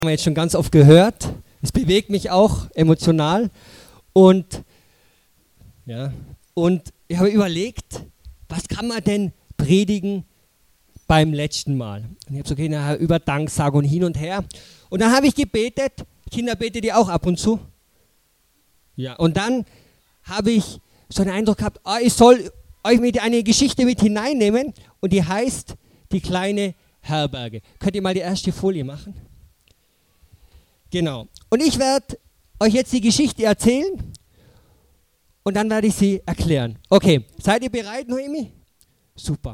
Haben wir jetzt schon ganz oft gehört. Es bewegt mich auch emotional. Und ich habe überlegt, was kann man denn predigen beim letzten Mal? Und ich habe so okay, über Danksagung und hin und her. Und dann habe ich gebetet. Kinder, betet ihr auch ab und zu? Ja. Und dann habe ich so einen Eindruck gehabt, ich soll euch mit eine Geschichte mit hineinnehmen. Und die heißt Die kleine Herberge. Könnt ihr mal die erste Folie machen? Genau. Und ich werde euch jetzt die Geschichte erzählen und dann werde ich sie erklären. Okay, seid ihr bereit, Noemi? Super.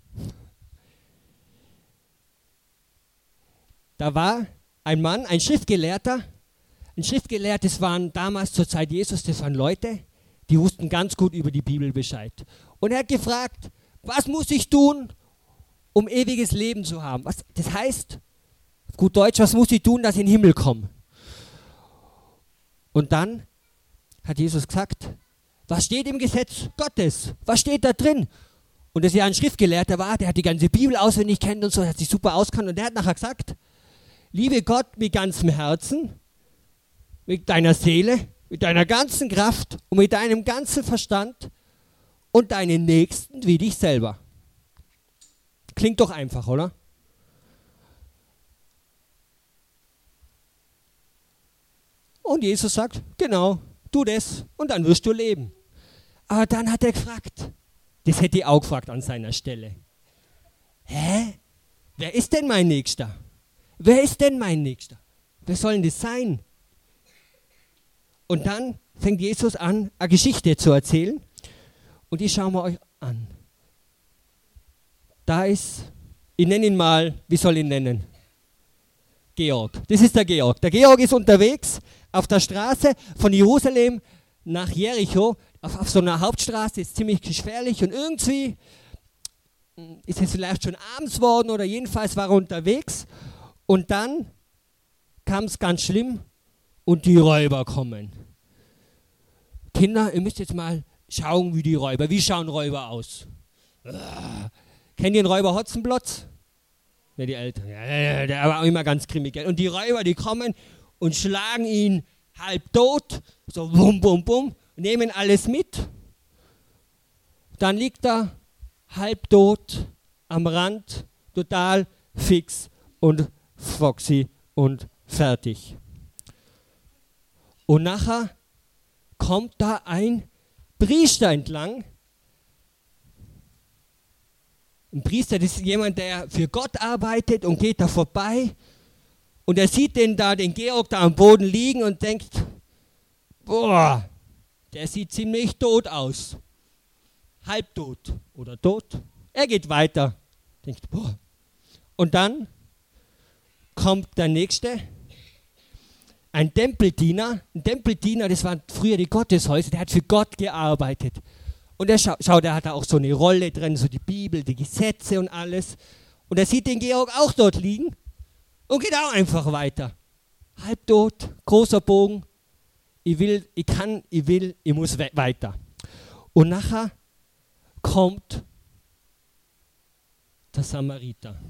Da war ein Mann, ein Schriftgelehrter. Ein Schriftgelehrter, das waren damals zur Zeit Jesus, das waren Leute, die wussten ganz gut über die Bibel Bescheid. Und er hat gefragt, was muss ich tun, um ewiges Leben zu haben? Das heißt, auf gut Deutsch, was muss ich tun, dass ich in den Himmel komme? Und dann hat Jesus gesagt, was steht im Gesetz Gottes? Was steht da drin? Und dass er ein Schriftgelehrter war, der hat die ganze Bibel auswendig kennt und so, der hat sich super auskannt. Und der hat nachher gesagt, liebe Gott mit ganzem Herzen, mit deiner Seele, mit deiner ganzen Kraft und mit deinem ganzen Verstand und deinen Nächsten wie dich selber. Klingt doch einfach, oder? Und Jesus sagt, genau, tu das und dann wirst du leben. Aber dann hat er gefragt, das hätte ich auch gefragt an seiner Stelle. Wer ist denn mein Nächster? Wer ist denn mein Nächster? Wer soll denn das sein? Und dann fängt Jesus an, eine Geschichte zu erzählen. Und die schauen wir euch an. Da ist, ich nenne ihn mal, wie soll ich ihn nennen? Georg. Das ist der Georg. Der Georg ist unterwegs auf der Straße von Jerusalem nach Jericho. Auf so einer Hauptstraße, ist ziemlich gefährlich. Und irgendwie ist es vielleicht schon abends worden oder jedenfalls war er unterwegs. Und dann kam es ganz schlimm und die Räuber kommen. Kinder, ihr müsst jetzt mal schauen, wie schauen Räuber aus? Kennt ihr den Räuber Hotzenplotz? Ja, die Eltern. Ja, der war auch immer ganz grimmig. Und die Räuber, die kommen und schlagen ihn halb tot, so bum, bum, bum, nehmen alles mit. Dann liegt er halb tot am Rand, total fix und foxy und fertig. Und nachher kommt da ein Priester entlang. Ein Priester, das ist jemand, der für Gott arbeitet und geht da vorbei. Und er sieht den Georg da am Boden liegen und denkt, boah, der sieht ziemlich tot aus. Halbtot oder tot. Er geht weiter. Denkt, boah. Und dann kommt der Nächste. Ein Tempeldiener. Ein Tempeldiener, das waren früher die Gotteshäuser, der hat für Gott gearbeitet. Und er schaut, der hat da auch so eine Rolle drin, so die Bibel, die Gesetze und alles. Und er sieht den Georg auch dort liegen und geht auch einfach weiter. Halbtot, großer Bogen. Ich muss weiter. Und nachher kommt der Samariter.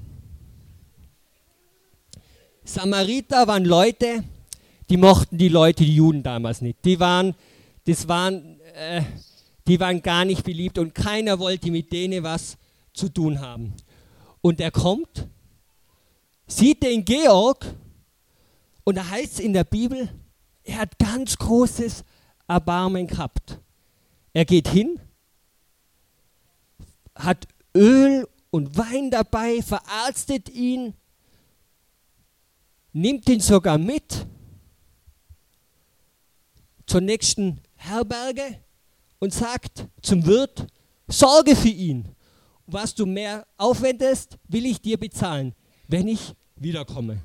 Samariter waren Leute, die mochten die Juden damals nicht. Die waren gar nicht beliebt und keiner wollte mit denen was zu tun haben. Und er kommt, sieht den Georg und da heißt es in der Bibel, er hat ganz großes Erbarmen gehabt. Er geht hin, hat Öl und Wein dabei, verarztet ihn, nimmt ihn sogar mit zur nächsten Herberge und sagt zum Wirt, sorge für ihn. Was du mehr aufwendest, will ich dir bezahlen, wenn ich wiederkomme.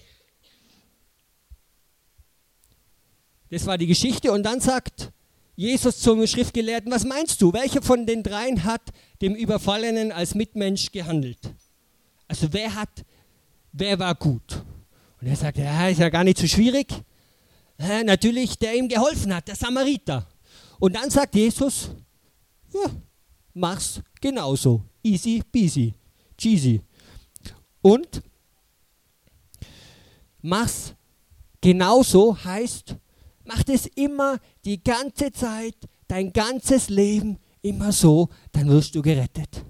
Das war die Geschichte und dann sagt Jesus zum Schriftgelehrten, was meinst du, welcher von den dreien hat dem Überfallenen als Mitmensch gehandelt? Also wer war gut? Und er sagt, ja, ist ja gar nicht so schwierig. Ja, natürlich, der ihm geholfen hat, der Samariter. Und dann sagt Jesus, ja, mach's genauso. Easy peasy, cheesy. Und mach's genauso heißt, mach es immer die ganze Zeit, dein ganzes Leben immer so, dann wirst du gerettet.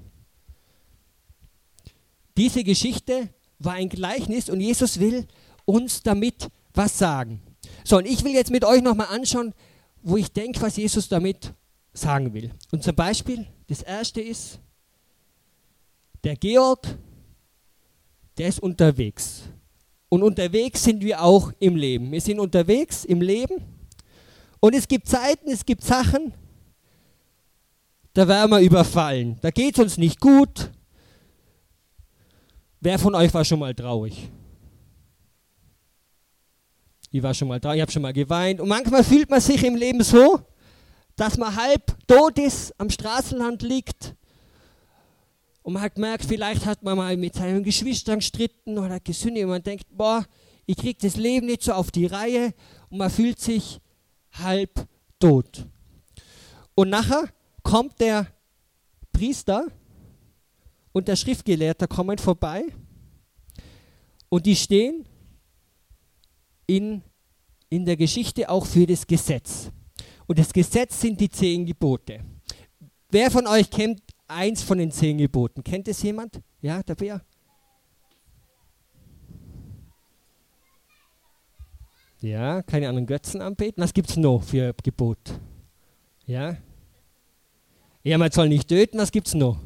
Diese Geschichte war ein Gleichnis und Jesus will uns damit was sagen. So, und ich will jetzt mit euch nochmal anschauen, wo ich denke, was Jesus damit sagen will. Und zum Beispiel, das erste ist, der Georg, der ist unterwegs. Und unterwegs sind wir auch im Leben. Wir sind unterwegs im Leben und es gibt Zeiten, es gibt Sachen, da werden wir überfallen. Da geht es uns nicht gut. Wer von euch war schon mal traurig? Ich war schon mal traurig, ich habe schon mal geweint. Und manchmal fühlt man sich im Leben so, dass man halb tot ist, am Straßenrand liegt. Und man hat gemerkt, vielleicht hat man mal mit seinen Geschwistern gestritten oder gesündigt. Und man denkt, boah, ich kriege das Leben nicht so auf die Reihe. Und man fühlt sich halb tot. Und nachher kommt der Priester und der Schriftgelehrte kommen vorbei. Und die stehen in der Geschichte auch für das Gesetz. Und das Gesetz sind die 10 Gebote. Wer von euch kennt eins von den 10 Geboten? Kennt es jemand? Ja, der Bär? Ja, keine anderen Götzen anbeten. Was gibt es noch für Gebot? Ja? Ja, man soll nicht töten. Was gibt es noch?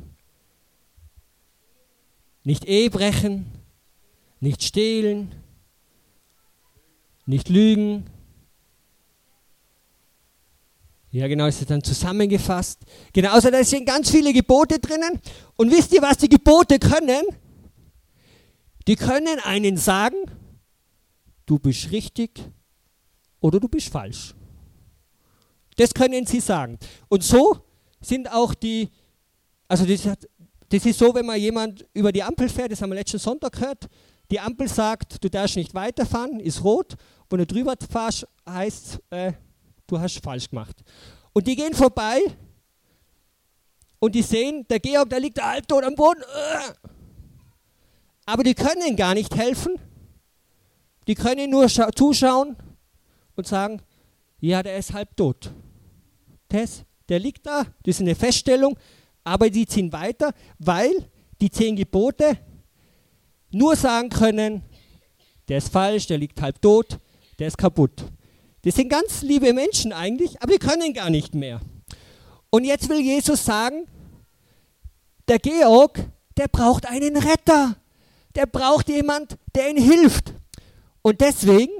Nicht Ehe brechen, nicht stehlen, nicht lügen. Ja, genau, ist dann zusammengefasst. Genau, also da sind ganz viele Gebote drinnen. Und wisst ihr, was die Gebote können? Die können einen sagen, du bist richtig oder du bist falsch. Das können sie sagen. Und so sind auch also das ist so, wenn man jemand über die Ampel fährt, das haben wir letzten Sonntag gehört, die Ampel sagt, du darfst nicht weiterfahren, ist rot. Wenn du drüber fährst, heißt du hast falsch gemacht. Und die gehen vorbei und die sehen, der Georg, der liegt halbtot am Boden. Aber die können gar nicht helfen. Die können nur zuschauen und sagen, ja, der ist halbtot. Der liegt da, das ist eine Feststellung, aber die ziehen weiter, weil die 10 Gebote nur sagen können, der ist falsch, der liegt halbtot, der ist kaputt. Das sind ganz liebe Menschen eigentlich, aber die können gar nicht mehr. Und jetzt will Jesus sagen, der Georg, der braucht einen Retter. Der braucht jemand, der ihm hilft. Und deswegen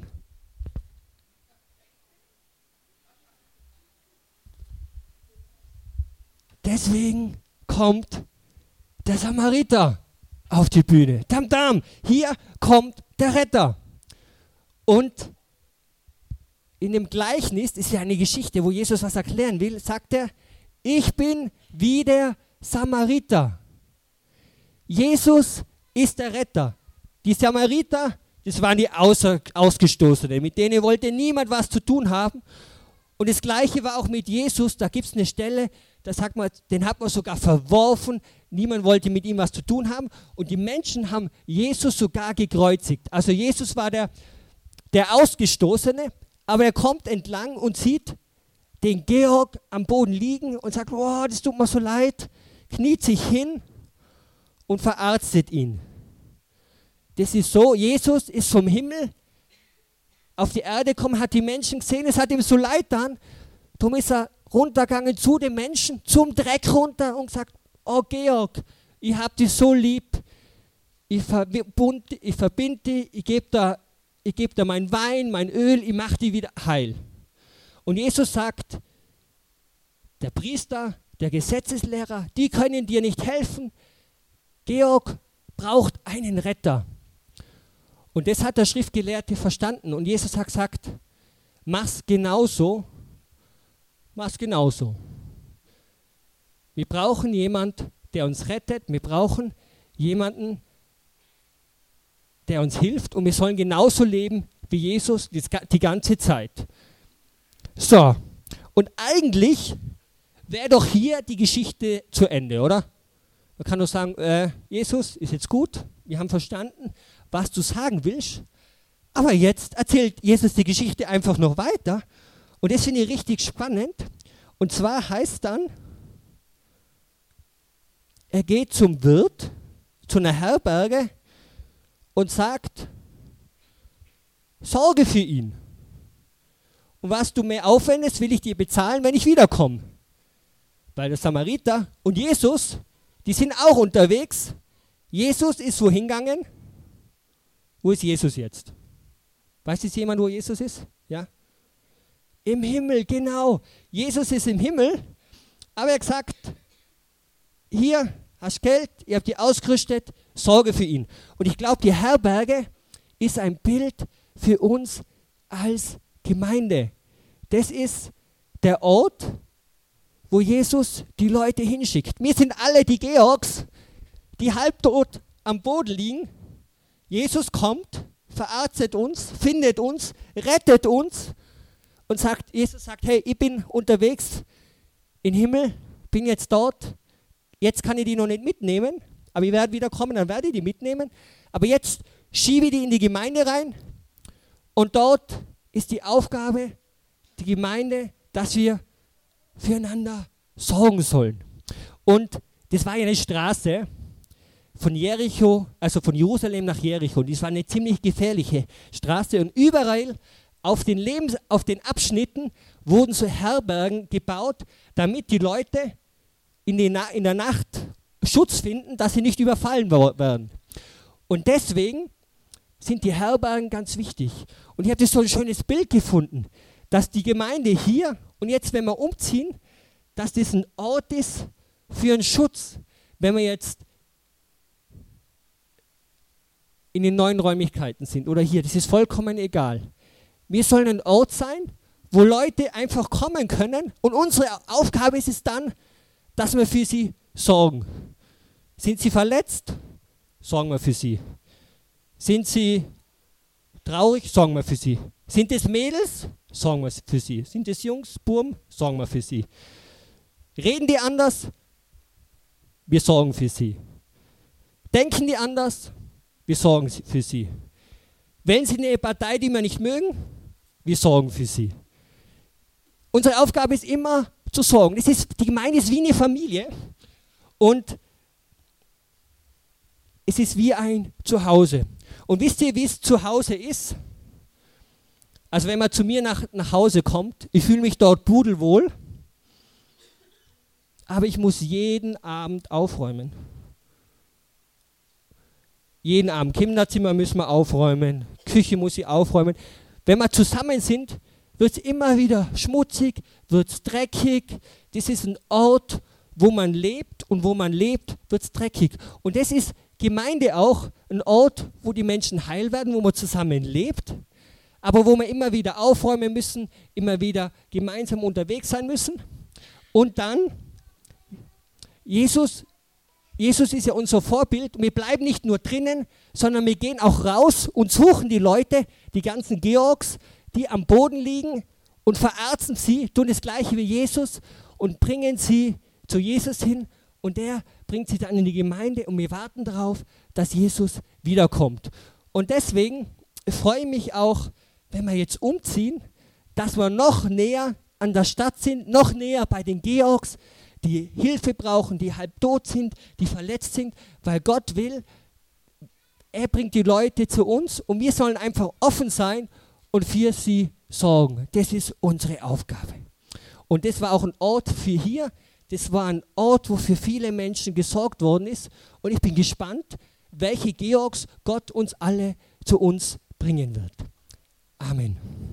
kommt der Samariter auf die Bühne. Tamtam, hier kommt der Retter. Und in dem Gleichnis, das ist ja eine Geschichte, wo Jesus was erklären will, sagt er, ich bin wie der Samariter. Jesus ist der Retter. Die Samariter, das waren die Ausgestoßenen, mit denen wollte niemand was zu tun haben. Und das Gleiche war auch mit Jesus, da gibt es eine Stelle, da sagt man, den hat man sogar verworfen, niemand wollte mit ihm was zu tun haben. Und die Menschen haben Jesus sogar gekreuzigt. Also Jesus war der Ausgestoßene, aber er kommt entlang und sieht den Georg am Boden liegen und sagt, oh, das tut mir so leid, kniet sich hin und verarztet ihn. Das ist so, Jesus ist vom Himmel auf die Erde gekommen, hat die Menschen gesehen, es hat ihm so leid getan, darum ist er runtergegangen zu den Menschen, zum Dreck runter und gesagt, oh Georg, ich hab dich so lieb, ich verbinde dich, ich gebe dir mein Wein, mein Öl, ich mache dich wieder heil. Und Jesus sagt, der Priester, der Gesetzeslehrer, die können dir nicht helfen. Georg braucht einen Retter. Und das hat der Schriftgelehrte verstanden. Und Jesus hat gesagt, mach's genauso. Mach's genauso. Wir brauchen jemanden, der uns rettet. Wir brauchen jemanden, der uns hilft. Und wir sollen genauso leben wie Jesus die ganze Zeit. So, und eigentlich wäre doch hier die Geschichte zu Ende, oder? Man kann doch sagen, Jesus, ist jetzt gut, wir haben verstanden, was du sagen willst, Aber jetzt erzählt Jesus die Geschichte einfach noch weiter. Und das finde ich richtig spannend. Und zwar heißt dann, er geht zum Wirt, zu einer Herberge und sagt, sorge für ihn. Und was du mir aufwendest, will ich dir bezahlen, wenn ich wiederkomme. Weil der Samariter und Jesus, die sind auch unterwegs. Jesus ist wohin gegangen? Wo ist Jesus jetzt? Weiß jetzt jemand, wo Jesus ist? Ja? Im Himmel, genau. Jesus ist im Himmel, aber er hat gesagt, hier hast Geld, ihr habt die ausgerüstet, sorge für ihn. Und ich glaube, die Herberge ist ein Bild für uns als Gemeinde. Das ist der Ort, wo Jesus die Leute hinschickt. Wir sind alle die Georgs, die halbtot am Boden liegen. Jesus kommt, verarztet uns, findet uns, rettet uns und sagt, Jesus sagt, hey, ich bin unterwegs im Himmel, bin jetzt dort, jetzt kann ich die noch nicht mitnehmen, aber ich werde wieder kommen, dann werde ich die mitnehmen. Aber jetzt schiebe ich die in die Gemeinde rein und dort ist die Aufgabe, die Gemeinde, dass wir füreinander sorgen sollen. Und das war ja eine Straße von Jericho, also von Jerusalem nach Jericho. Und das war eine ziemlich gefährliche Straße. Und überall auf den Abschnitten wurden so Herbergen gebaut, damit die Leute in der Nacht Schutz finden, dass sie nicht überfallen werden. Und deswegen sind die Herbergen ganz wichtig. Und ich habe so ein schönes Bild gefunden, dass die Gemeinde hier und jetzt, wenn wir umziehen, dass das ein Ort ist für einen Schutz. Wenn wir jetzt in den neuen Räumlichkeiten sind oder hier, das ist vollkommen egal. Wir sollen ein Ort sein, wo Leute einfach kommen können und unsere Aufgabe ist es dann, dass wir für sie sorgen. Sind sie verletzt? Sorgen wir für sie. Sind sie traurig? Sorgen wir für sie. Sind es Mädels? Sorgen wir für sie. Sind es Jungs, Burm? Sorgen wir für sie. Reden die anders? Wir sorgen für sie. Denken die anders? Wir sorgen für sie. Wählen sie eine Partei, die wir nicht mögen? Wir sorgen für sie. Unsere Aufgabe ist immer zu sorgen. Die Gemeinde ist wie eine Familie und es ist wie ein Zuhause. Und wisst ihr, wie es zu Hause ist? Also wenn man zu mir nach Hause kommt, ich fühle mich dort pudelwohl, aber ich muss jeden Abend aufräumen. Jeden Abend. Kinderzimmer müssen wir aufräumen, Küche muss ich aufräumen. Wenn wir zusammen sind, wird es immer wieder schmutzig, wird es dreckig. Das ist ein Ort, wo man lebt und wo man lebt, wird es dreckig. Und das ist Gemeinde auch ein Ort, wo die Menschen heil werden, wo man zusammen lebt, aber wo wir immer wieder aufräumen müssen, immer wieder gemeinsam unterwegs sein müssen. Und dann, Jesus ist ja unser Vorbild. Wir bleiben nicht nur drinnen, sondern wir gehen auch raus und suchen die Leute, die ganzen Georgs, die am Boden liegen und verärzen sie, tun das Gleiche wie Jesus und bringen sie zu Jesus hin und der bringt sie dann in die Gemeinde und wir warten darauf, dass Jesus wiederkommt. Und deswegen freue ich mich auch, wenn wir jetzt umziehen, dass wir noch näher an der Stadt sind, noch näher bei den Georgs, die Hilfe brauchen, die halbtot sind, die verletzt sind, weil Gott will, er bringt die Leute zu uns und wir sollen einfach offen sein und für sie sorgen. Das ist unsere Aufgabe. Und das war auch ein Ort für hier, das war ein Ort, wo für viele Menschen gesorgt worden ist und ich bin gespannt, welche Georgs Gott uns alle zu uns bringen wird. Amen.